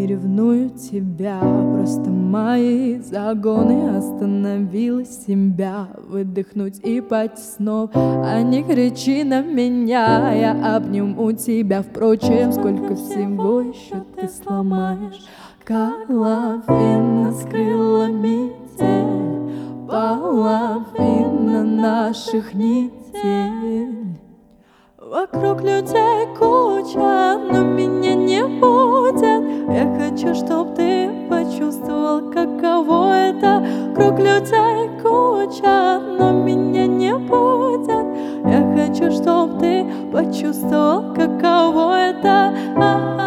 ревную тебя, просто мои загоны. Остановила себя выдохнуть и пойти снова. А не кричи на меня, я обниму тебя. Впрочем, сколько всего еще ты сломаешь. Половина с крылами метель, половина наших недель. Вокруг людей куча, но меня не будет. Я хочу, чтоб ты почувствовал, каково это. Вокруг людей куча, но меня не будет. Я хочу, чтоб ты почувствовал, каково это.